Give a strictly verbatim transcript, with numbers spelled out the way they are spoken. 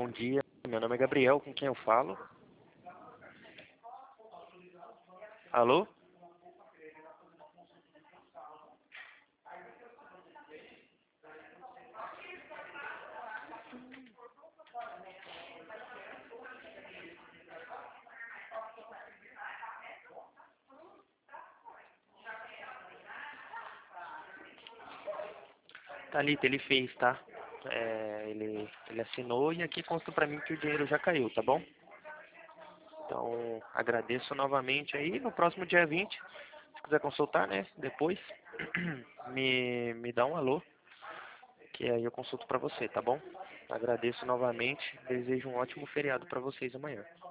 bom dia. Meu nome é Gabriel, com quem eu falo? Alô? Thalita, ele fez, tá? É, ele, ele assinou e aqui consta pra mim que o dinheiro já caiu, tá bom? Então, agradeço novamente aí. No próximo dia vinte, se quiser consultar, né? Depois, me, me dá um alô, que aí eu consulto pra você, tá bom? Agradeço novamente. Desejo um ótimo feriado pra vocês amanhã.